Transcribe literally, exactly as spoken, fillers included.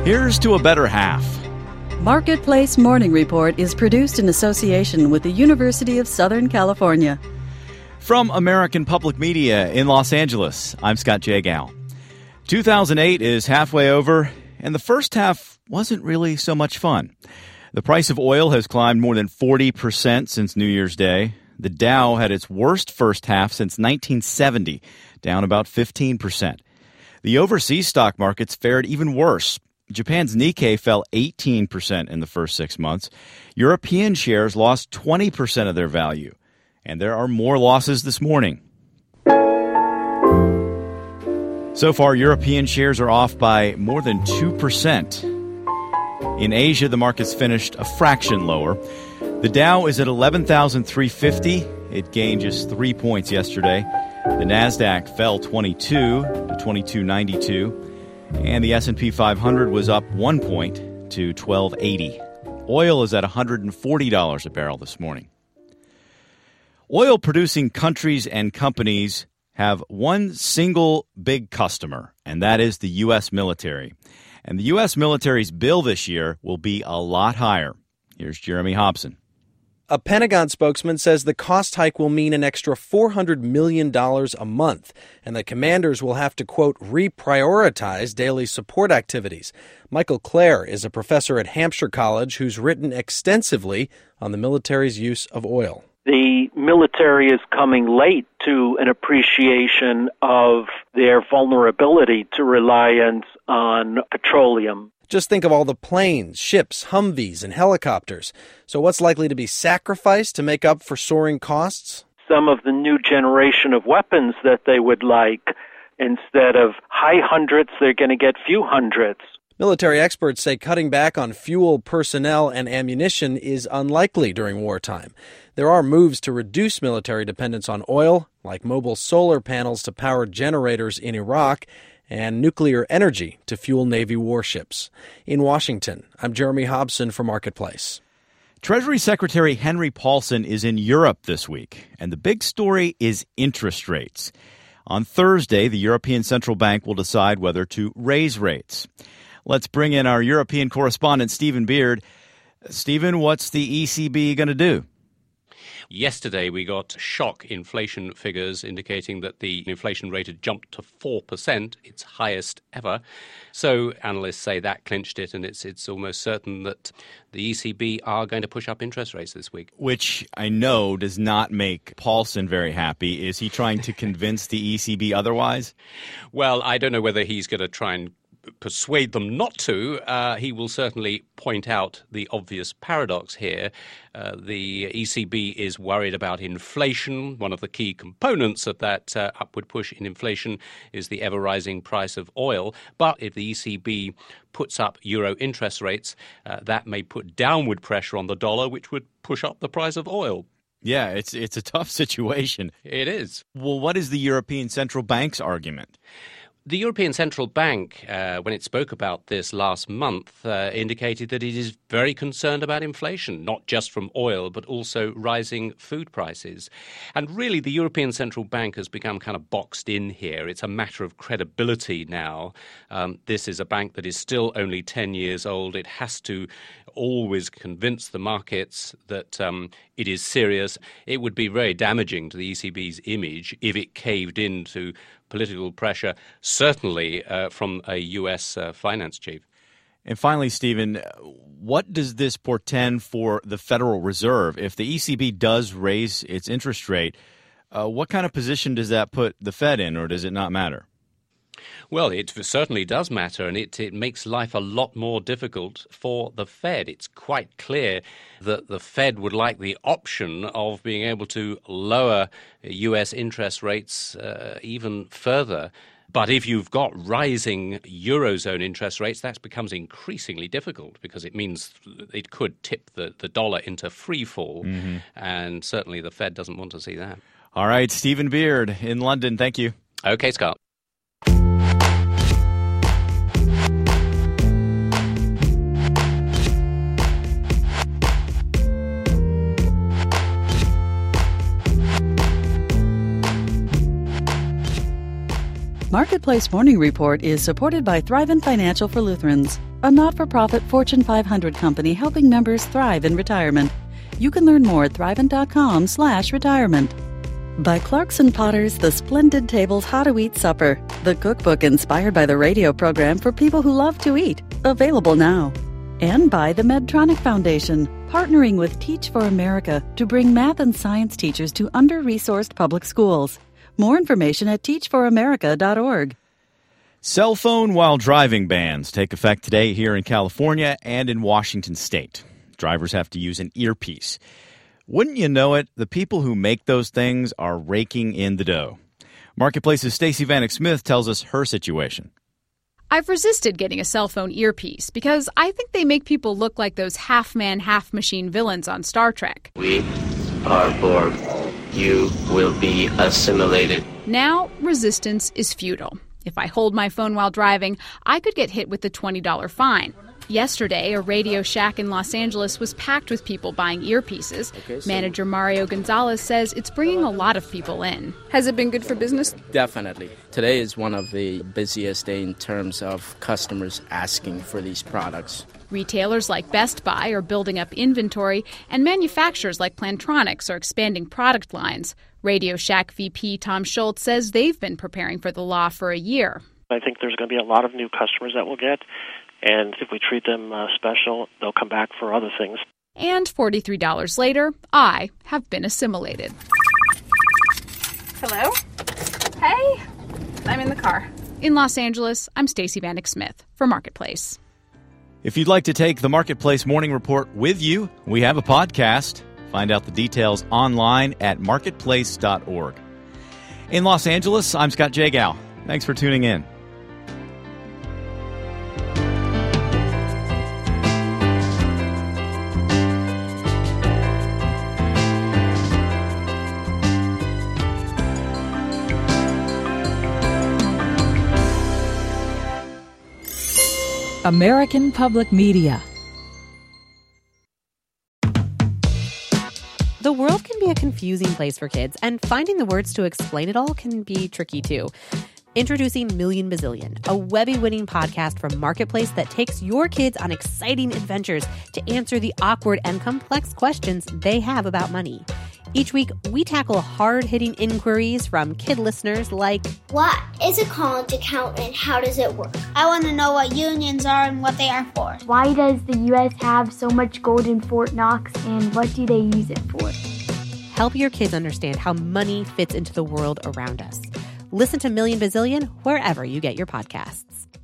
Here's to a better half. Marketplace Morning Report is produced in association with the University of Southern California. From American Public Media in Los Angeles, I'm Scott Jagow. two thousand eight is halfway over, and the first half wasn't really so much fun. The price of oil has climbed more than forty percent since New Year's Day. The Dow had its worst first half since nineteen seventy, down about fifteen percent. The overseas stock markets fared even worse. Japan's Nikkei fell eighteen percent in the first six months. European shares lost twenty percent of their value. And there are more losses this morning. So far, European shares are off by more than two percent. In Asia, the market's finished a fraction lower. The Dow is at eleven thousand three hundred fifty. It gained just three points yesterday. The Nasdaq fell twenty-two to twenty-two ninety-two. And the S and P five hundred was up one point to twelve eighty. Oil is at one hundred forty dollars a barrel this morning. Oil-producing countries and companies have one single big customer, and that is the U S military. And the U S military's bill this year will be a lot higher. Here's Jeremy Hobson. A Pentagon spokesman says the cost hike will mean an extra four hundred million dollars a month, and that commanders will have to, quote, reprioritize daily support activities. Michael Clare is a professor at Hampshire College who's written extensively on the military's use of oil. The military is coming late to an appreciation of their vulnerability to reliance on petroleum. Just think of all the planes, ships, Humvees, and helicopters. So what's likely to be sacrificed to make up for soaring costs? Some of the new generation of weapons that they would like, instead of high hundreds, they're going to get few hundreds. Military experts say cutting back on fuel, personnel, and ammunition is unlikely during wartime. There are moves to reduce military dependence on oil, like mobile solar panels to power generators in Iraq, and nuclear energy to fuel Navy warships. In Washington, I'm Jeremy Hobson for Marketplace. Treasury Secretary Henry Paulson is in Europe this week, and the big story is interest rates. On Thursday, the European Central Bank will decide whether to raise rates. Let's bring in our European correspondent, Stephen Beard. Stephen, what's the E C B going to do? Yesterday, we got shock inflation figures indicating that the inflation rate had jumped to four percent, its highest ever. So analysts say that clinched it, and it's it's almost certain that the E C B are going to push up interest rates this week. Which I know does not make Paulson very happy. Is he trying to convince the E C B otherwise? Well, I don't know whether he's going to try and persuade them not to. Uh, he will certainly point out the obvious paradox here. Uh, the E C B is worried about inflation. One of the key components of that uh, upward push in inflation is the ever-rising price of oil. But if the E C B puts up euro interest rates, uh, that may put downward pressure on the dollar, which would push up the price of oil. Yeah, it's it's a tough situation. It is. Well, what is the European Central Bank's argument? The European Central Bank, uh, when it spoke about this last month, uh, indicated that it is very concerned about inflation, not just from oil, but also rising food prices. And really, the European Central Bank has become kind of boxed in here. It's a matter of credibility now. Um, this is a bank that is still only ten years old. It has to always convince the markets that um, it is serious. It would be very damaging to the E C B's image if it caved into political pressure, certainly uh, from a U S uh, finance chief. And finally, Stephen, what does this portend for the Federal Reserve? If the E C B does raise its interest rate, uh, what kind of position does that put the Fed in, or does it not matter? Well, it certainly does matter, and it, it makes life a lot more difficult for the Fed. It's quite clear that the Fed would like the option of being able to lower U S interest rates uh, even further. But if you've got rising Eurozone interest rates, that becomes increasingly difficult because it means it could tip the, the dollar into free fall, mm-hmm. and certainly the Fed doesn't want to see that. All right, Stephen Beard in London, thank you. Okay, Scott. Marketplace Morning Report is supported by Thrivent Financial for Lutherans. a not-for-profit Fortune five hundred company helping members thrive in retirement. You can learn more at thrivent.com slash retirement. By Clarkson Potter's The Splendid Table's How to Eat Supper, the cookbook inspired by the radio program for people who love to eat, available now. And by the Medtronic Foundation, partnering with Teach for America to bring math and science teachers to under-resourced public schools. More information at teach for america dot org. Cell phone while driving bans take effect today here in California and in Washington state. Drivers have to use an earpiece. Wouldn't you know it, the people who make those things are raking in the dough. Marketplace's Stacey Vanek Smith tells us her situation. I've resisted getting a cell phone earpiece because I think they make people look like those half-man, half-machine villains on Star Trek. We are Borg. You will be assimilated. Now, resistance is futile. If I hold my phone while driving, I could get hit with a twenty dollars fine. Yesterday, a Radio Shack in Los Angeles was packed with people buying earpieces. Okay, so Manager Mario Gonzalez says it's bringing a lot of people in. Has it been good for business? Definitely. Today is one of the busiest days in terms of customers asking for these products. Retailers like Best Buy are building up inventory, and manufacturers like Plantronics are expanding product lines. Radio Shack V P Tom Schultz says they've been preparing for the law for a year. I think there's going to be a lot of new customers that we'll get, and if we treat them uh, special, they'll come back for other things. And forty-three dollars later, I have been assimilated. Hello? Hey, I'm in the car. In Los Angeles, I'm Stacey Vanek Smith for Marketplace. If you'd like to take the Marketplace Morning Report with you, we have a podcast. Find out the details online at marketplace dot org. In Los Angeles, I'm Scott Jagow. Thanks for tuning in. American Public Media. The world can be a confusing place for kids, and finding the words to explain it all can be tricky too. Introducing Million Bazillion, a Webby-winning podcast from Marketplace that takes your kids on exciting adventures to answer the awkward and complex questions they have about money. Each week, we tackle hard-hitting inquiries from kid listeners like, what is a college account and how does it work? I want to know what unions are and what they are for. Why does the U S have so much gold in Fort Knox and what do they use it for? Help your kids understand how money fits into the world around us. Listen to Million Bazillion wherever you get your podcasts.